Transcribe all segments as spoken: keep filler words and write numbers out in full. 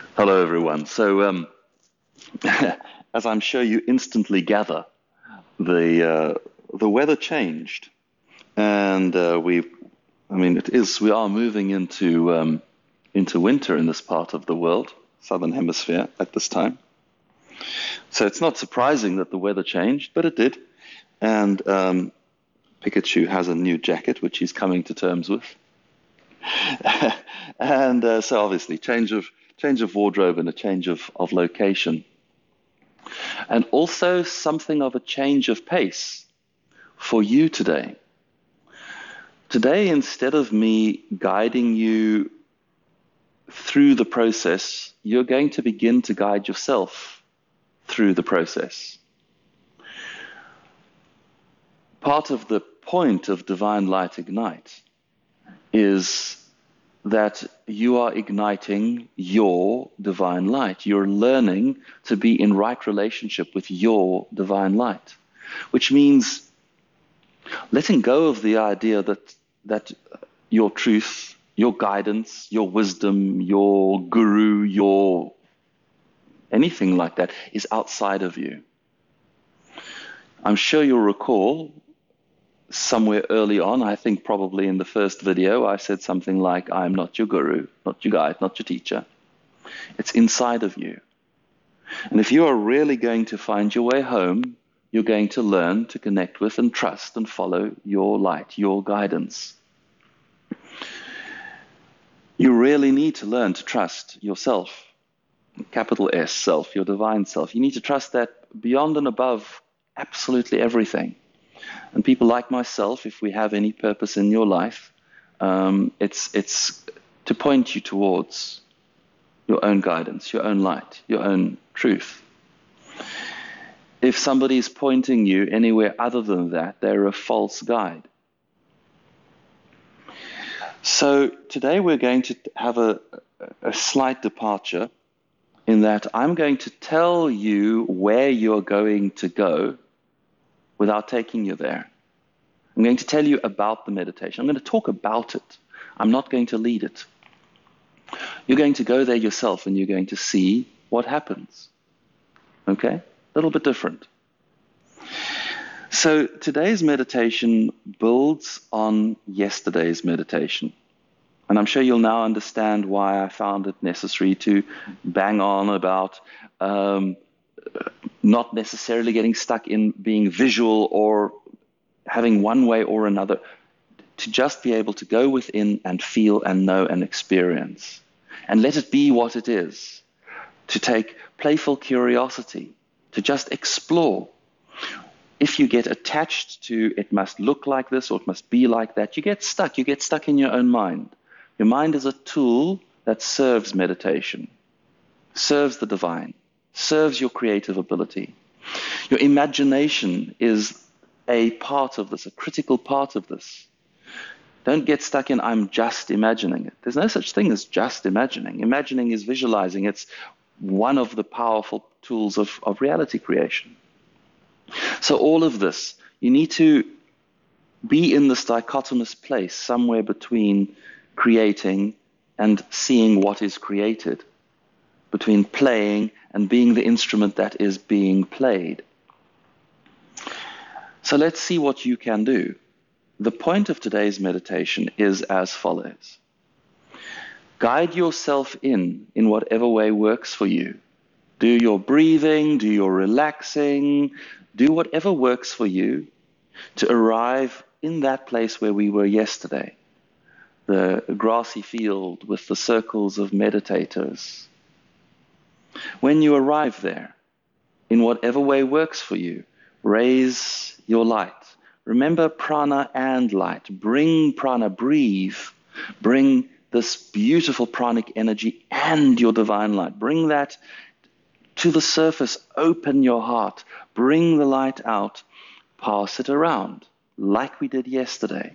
Hello, everyone. So, um, as I'm sure you instantly gather, the uh, the weather changed, and uh, we, I mean, it is we are moving into um, into winter in this part of the world, southern hemisphere at this time. So it's not surprising that the weather changed, but it did. And um, Pikachu has a new jacket, which he's coming to terms with, and uh, so obviously change of change of wardrobe and a change of, of location. And also something of a change of pace for you today. Today, instead of me guiding you through the process, you're going to begin to guide yourself through the process. Part of the point of Divine Light Ignite is that you are igniting your divine light. You're learning to be in right relationship with your divine light, which means letting go of the idea that that your truth, your guidance, your wisdom, your guru, your anything like that is outside of you. I'm sure you'll recall somewhere early on, I think probably in the first video, I said something like, I'm not your guru, not your guide, not your teacher. It's inside of you. And if you are really going to find your way home, you're going to learn to connect with and trust and follow your light, your guidance. You really need to learn to trust yourself, capital S, self, your divine self. You need to trust that beyond and above absolutely everything. And people like myself, if we have any purpose in your life, um, it's it's to point you towards your own guidance, your own light, your own truth. If somebody is pointing you anywhere other than that, they're a false guide. So today we're going to have a, a slight departure in that I'm going to tell you where you're going to go without taking you there. I'm going to tell you about the meditation. I'm going to talk about it. I'm not going to lead it. You're going to go there yourself and you're going to see what happens. Okay? A little bit different. So today's meditation builds on yesterday's meditation. And I'm sure you'll now understand why I found it necessary to bang on about um, not necessarily getting stuck in being visual or having one way or another, to just be able to go within and feel and know and experience. And let it be what it is. To take playful curiosity, to just explore. If you get attached to it must look like this or it must be like that, you get stuck. You get stuck in your own mind. Your mind is a tool that serves meditation, serves the divine, serves your creative ability. Your imagination is a part of this, a critical part of this. Don't get stuck in, I'm just imagining it. There's no such thing as just imagining. Imagining is visualizing. It's one of the powerful tools of, of reality creation. So all of this, you need to be in this dichotomous place, somewhere between creating and seeing what is created, between playing and being the instrument that is being played. So let's see what you can do. The point of today's meditation is as follows. Guide yourself in, in whatever way works for you. Do your breathing, do your relaxing, do whatever works for you to arrive in that place where we were yesterday. The grassy field with the circles of meditators. When you arrive there, in whatever way works for you, raise your light. Remember prana and light. Bring prana, breathe. Bring this beautiful pranic energy and your divine light. Bring that to the surface. Open your heart. Bring the light out. Pass it around like we did yesterday.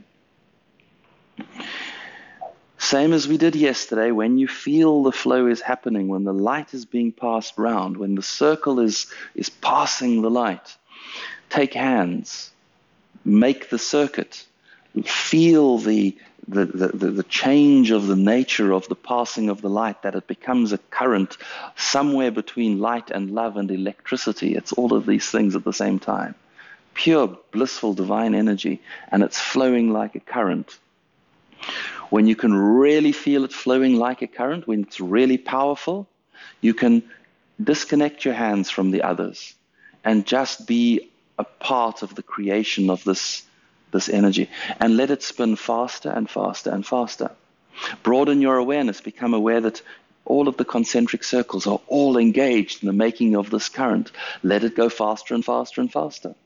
Same as we did yesterday, when you feel the flow is happening, when the light is being passed round, when the circle is, is passing the light, take hands, make the circuit, feel the, the, the, the, the change of the nature of the passing of the light, that it becomes a current somewhere between light and love and electricity. It's all of these things at the same time. Pure, blissful, divine energy, and it's flowing like a current. When you can really feel it flowing like a current, when it's really powerful, you can disconnect your hands from the others and just be a part of the creation of this, this energy, and let it spin faster and faster and faster. Broaden your awareness, become aware that all of the concentric circles are all engaged in the making of this current. Let it go faster and faster and faster.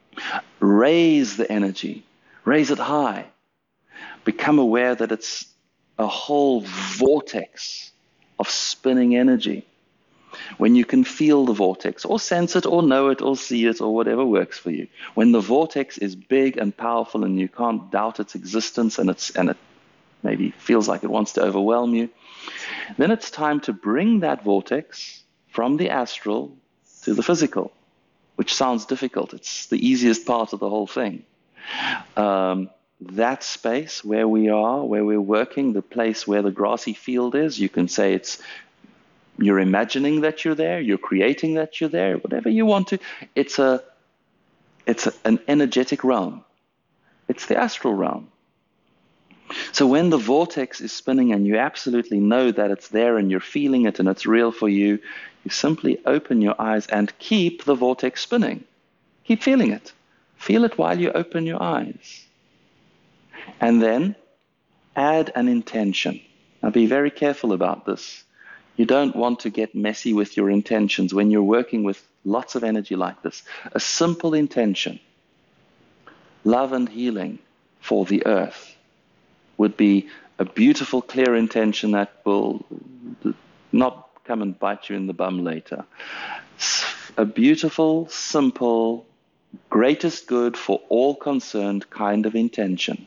Raise the energy, raise it high. Become aware that it's a whole vortex of spinning energy. When you can feel the vortex, or sense it, or know it, or see it, or whatever works for you. When the vortex is big and powerful and you can't doubt its existence, and, it's, and it maybe feels like it wants to overwhelm you, then it's time to bring that vortex from the astral to the physical, which sounds difficult. It's the easiest part of the whole thing. Um, that space where we are, where we're working, the place where the grassy field is, you can say it's, you're imagining that you're there, you're creating that you're there, whatever you want to. It's a, it's a, an energetic realm. It's the astral realm. So when the vortex is spinning and you absolutely know that it's there and you're feeling it and it's real for you, you simply open your eyes and keep the vortex spinning. Keep feeling it. Feel it while you open your eyes. And then add an intention. Now be very careful about this. You don't want to get messy with your intentions when you're working with lots of energy like this. A simple intention, love and healing for the earth, would be a beautiful, clear intention that will not come and bite you in the bum later. A beautiful, simple, greatest good for all concerned kind of intention.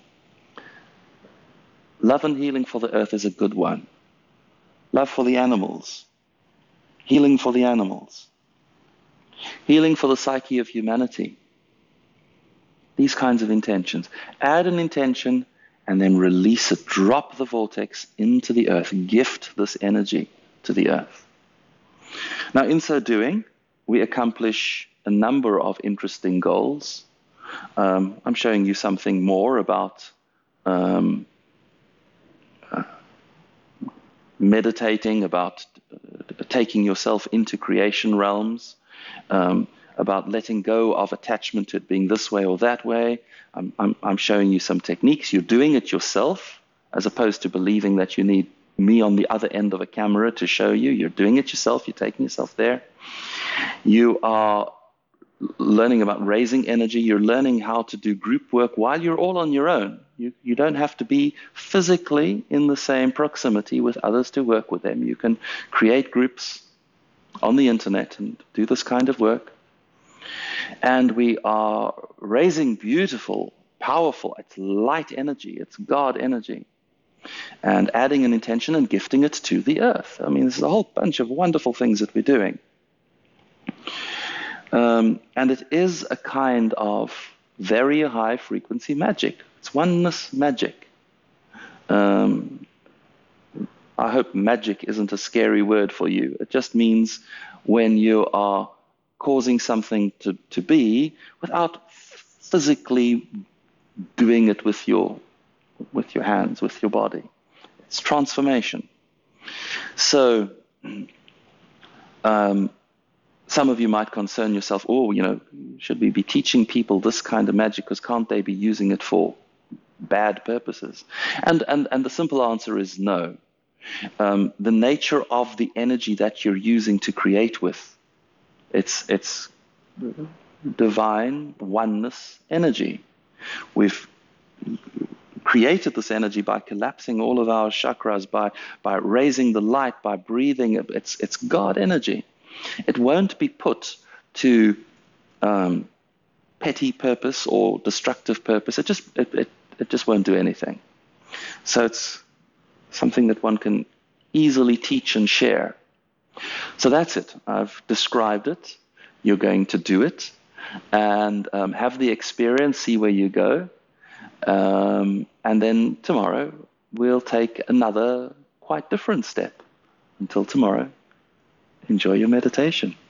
Love and healing for the earth is a good one. Love for the animals. Healing for the animals. Healing for the psyche of humanity. These kinds of intentions. Add an intention and then release it. Drop the vortex into the earth. Gift this energy to the earth. Now, in so doing, we accomplish a number of interesting goals. Um, I'm showing you something more about um, uh, meditating, about uh, taking yourself into creation realms, um, about letting go of attachment to it being this way or that way. I'm, I'm, I'm showing you some techniques. You're doing it yourself, as opposed to believing that you need me on the other end of a camera to show you. You're doing it yourself. You're taking yourself there. You are learning about raising energy. You're learning how to do group work while you're all on your own. You, you don't have to be physically in the same proximity with others to work with them. You can create groups on the internet and do this kind of work. And we are raising beautiful, powerful, it's light energy, it's God energy, and adding an intention and gifting it to the earth. I mean, there's a whole bunch of wonderful things that we're doing. Um, and it is a kind of very high frequency magic. It's oneness magic. Um, I hope magic isn't a scary word for you. It just means when you are causing something to, to be without physically doing it with your, with your hands, with your body. It's transformation. So um, some of you might concern yourself, oh, you know, should we be teaching people this kind of magic, because can't they be using it for bad purposes? And, and, and the simple answer is no. Um, the nature of the energy that you're using to create with, It's, it's divine oneness energy. We've created this energy by collapsing all of our chakras, by, by raising the light, by breathing. It's, it's God energy. It won't be put to um, petty purpose or destructive purpose. It just, it, it, it just won't do anything. So it's something that one can easily teach and share. So that's it. I've described it. You're going to do it and um, have the experience, see where you go. Um, And then tomorrow, we'll take another quite different step. Until tomorrow, enjoy your meditation.